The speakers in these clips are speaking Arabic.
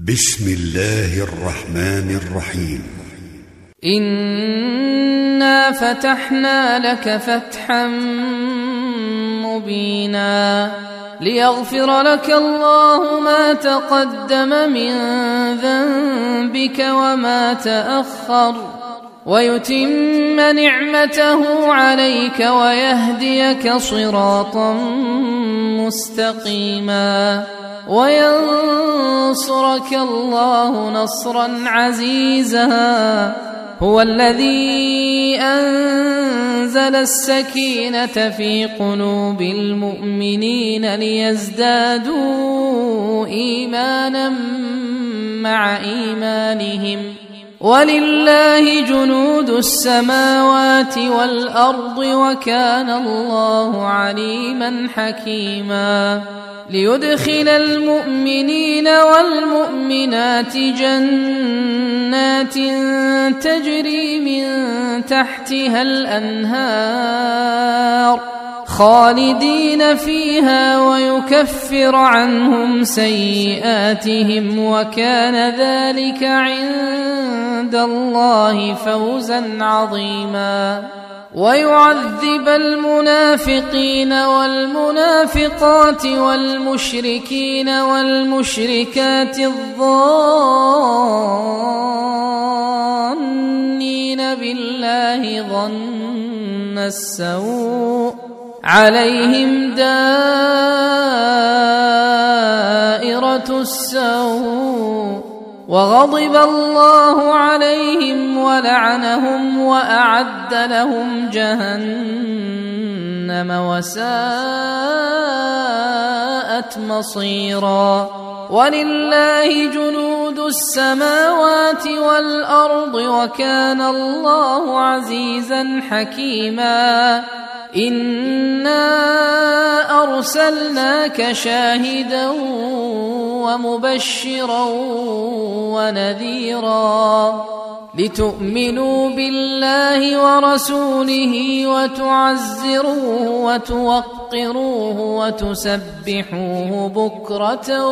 بسم الله الرحمن الرحيم. إنا فتحنا لك فتحا مبينا ليغفر لك الله ما تقدم من ذنبك وما تأخر ويتم نعمته عليك ويهديك صراطا مستقيما وينصرك الله نصرا عزيزا. هو الذي أنزل السكينة في قلوب المؤمنين ليزدادوا إيمانا مع إيمانهم ولله جنود السماوات والأرض وكان الله عليما حكيما. ليدخل المؤمنين والمؤمنات جنات تجري من تحتها الأنهار خالدين فيها ويكفر عنهم سيئاتهم وكان ذلك عند الله فوزا عظيما. ويعذب المنافقين والمنافقات والمشركين والمشركات الظانين بالله ظن السوء عليهم دائرة السوء وغضب الله عليهم ولعنهم وأعد لهم جهنم وساءت مصيرا. ولله جنود السماوات والأرض وكان الله عزيزا حكيما. إنا أرسلناك شاهدا ومبشرا ونذيرا لتؤمنوا بالله ورسوله وتعزروه وتوقروه وتسبحوه بكرة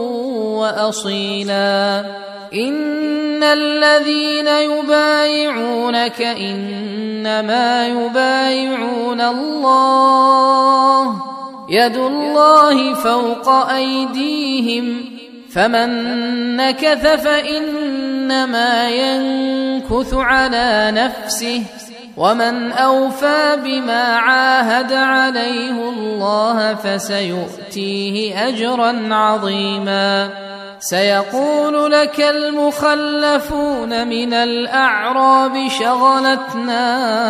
وأصيلا. إن الذين يبايعونك إنما يبايعون الله يد الله فوق أيديهم فمن نكث فإنما ينكث على نفسه ومن أوفى بما عاهد عليه الله فسيؤتيه أجرا عظيما. سيقول لك المخلفون من الأعراب شغلتنا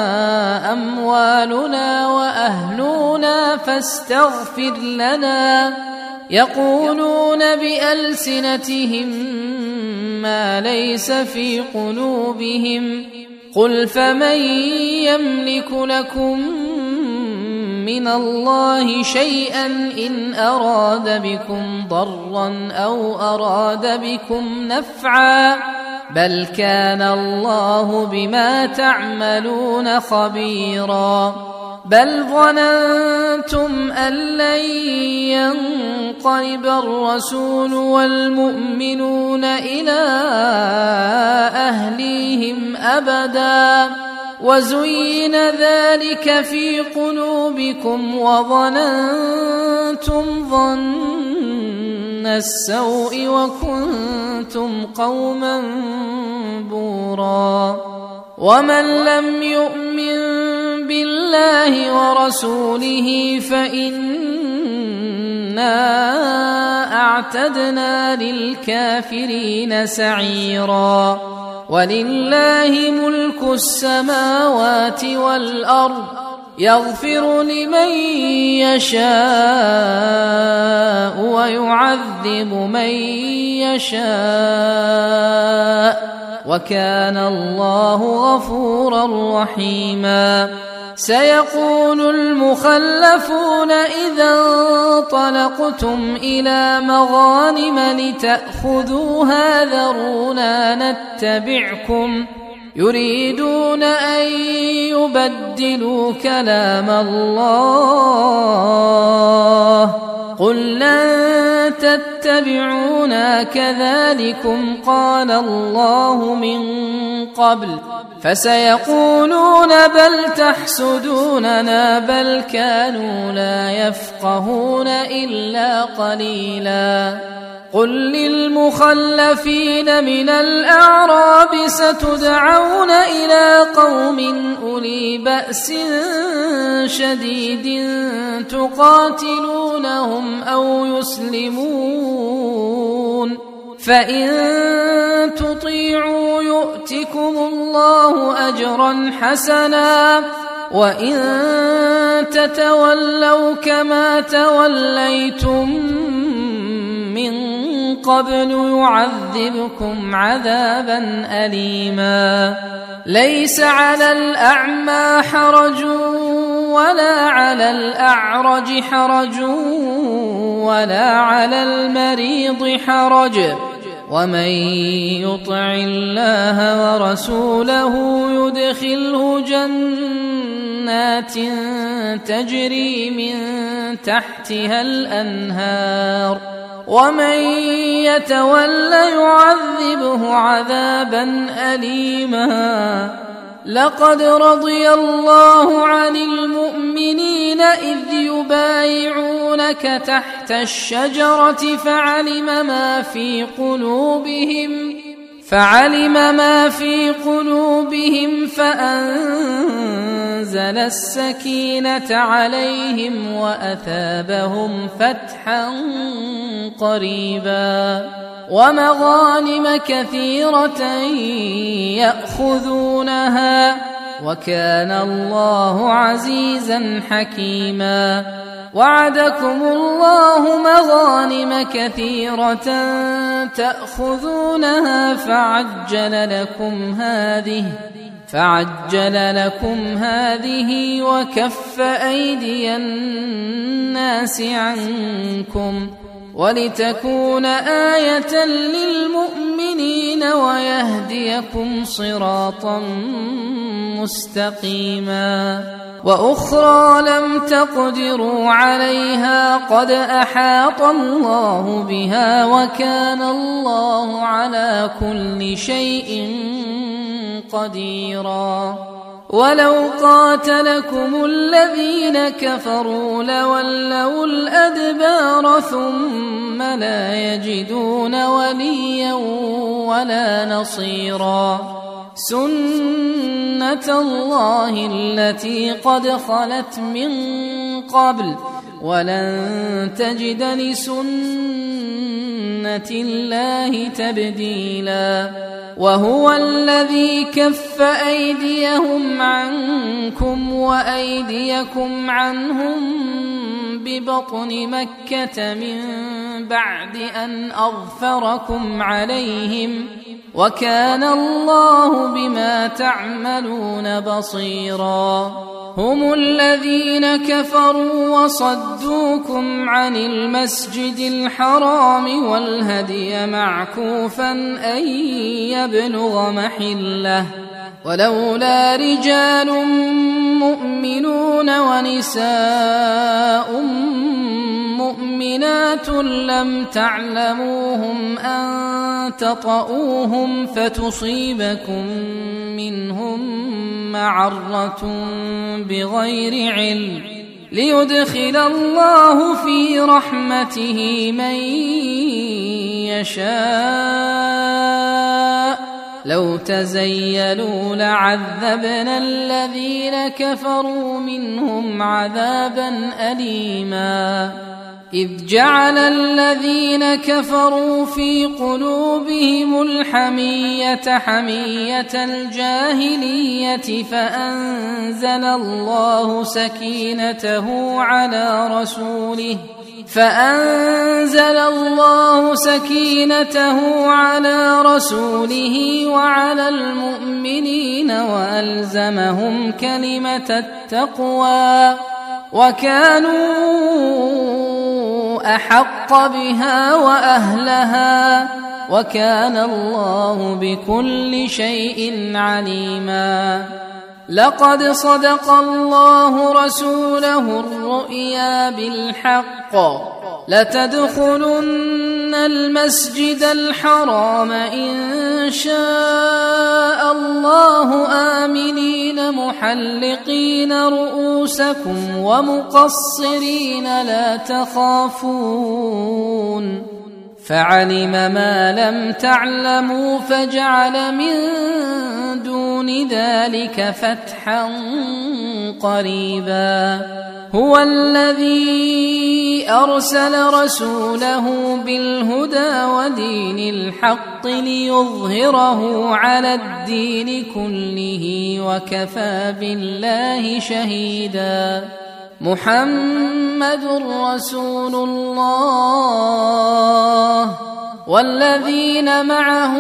أموالنا وأهلنا فاستغفر لنا يقولون بألسنتهم ما ليس في قلوبهم قل فمن يملك لكم من الله شيئا إن أراد بكم ضرا أو أراد بكم نفعا بل كان الله بما تعملون خبيرا. بل ظننتم أن لن ينقلب الرسول والمؤمنون إلى أهليهم أبدا وزين ذلك في قلوبكم وظننتم ظن السوء وكنتم قوما بورا. ومن لم يؤمن بالله ورسوله فإنا أعتدنا للكافرين سعيرا. ولله ملك السماوات والأرض يغفر لمن يشاء ويعذب من يشاء وكان الله غفورا رحيما. سيقول المخلفون إذا انطلقتم إلى مغانم لتأخذوها ذرونا نتبعكم يريدون أن يبدلوا كلام الله قل لن تتبعونا كذلكم قال الله من قبل فسيقولون بل تحسدوننا بل كانوا لا يفقهون إلا قليلا قل للمخلفين من الأعراب ستدعون إلى قوم أولي بأس شديد تقاتلونهم أو يسلمون فإن تطيعوا يؤتكم الله أجرا حسنا وإن تتولوا كما توليتم من قبل يعذبكم عذابا أليما ليس على الأعمى حرج ولا على الأعرج حرج ولا على المريض حرج ومن يطع الله ورسوله يدخله جنات تجري من تحتها الأنهار ومن يتول يعذبه عذابا أليما لقد رضي الله عن المؤمنين إذ يبايعونك تحت الشجرة فعلم ما في قلوبهم فأنزل السكينة عليهم وأثابهم فتحا قريبا ومغانم كثيرة يأخذونها وكان الله عزيزا حكيما وعدكم الله مغانم كثيرة تأخذونها فعجل لكم هذه وكف أيدي الناس عنكم ولتكون آية للمؤمنين ويهديكم صراطا مستقيما وأخرى لم تقدروا عليها قد أحاط الله بها وكان الله على كل شيء قديرا ولو قاتلكم الذين كفروا لولوا الأدبار ثم لا يجدون وليا ولا نصيرا سنة الله التي قد خلت من قبل ولن تجد لسنة الله تبديلا وهو الذي كف أيديهم عنكم وأيديكم عنهم ببطن مكة من بعد أن أظفركم عليهم وكان الله بما تعملون بصيرا هم الذين كفروا وصدوكم عن المسجد الحرام والهدي معكوفا أن يبلغ محله ولولا رجال مؤمنون ونساء مؤمنات لم تعلموهم أن تطؤوهم فتصيبكم منهم معرة بغير علم ليدخل الله في رحمته من يشاء لو تزيلوا لعذبنا الذين كفروا منهم عذابا أليما إذ جعل الذين كفروا في قلوبهم الحمية حمية الجاهلية فأنزل الله سكينته على رسوله وعلى المؤمنين وألزمهم كلمة التقوى وكانوا أحق بها وأهلها وكان الله بكل شيء عليما لقد صدق الله رسوله الرؤيا بالحق لتدخلن المسجد الحرام إن شاء الله آمنين محلقين رؤوسكم ومقصرين لا تخافون فعلم ما لم تعلموا فجعل من دون ذلك فتحا قريبا هو الذي أرسل رسوله بالهدى ودين الحق ليظهره على الدين كله وكفى بالله شهيدا محمد رسول الله والذين معه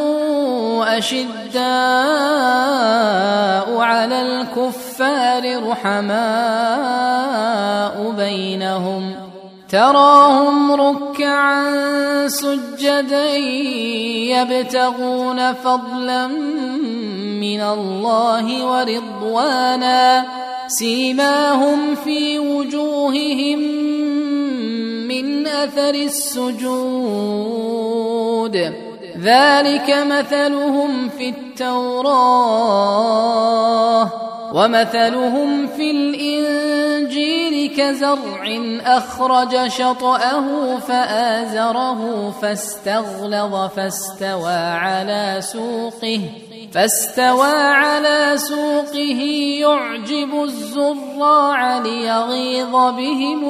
أشداء على الكفار رحماء بينهم تراهم ركعا سجدا يبتغون فضلا من الله ورضوانا سيماهم في وجوههم من أثر السجود ذلك مثلهم في التوراة ومثلهم في الإنجيل كزرع أخرج شطأه فآزره فاستغلظ فاستوى على سوقه يعجب الزراع ليغيظ بهم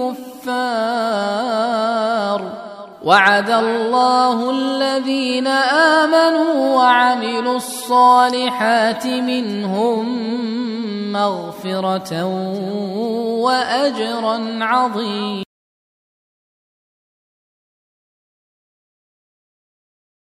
الكفار وعد الله الذين آمنوا وعملوا الصالحات منهم مغفرة وأجرا عظيما.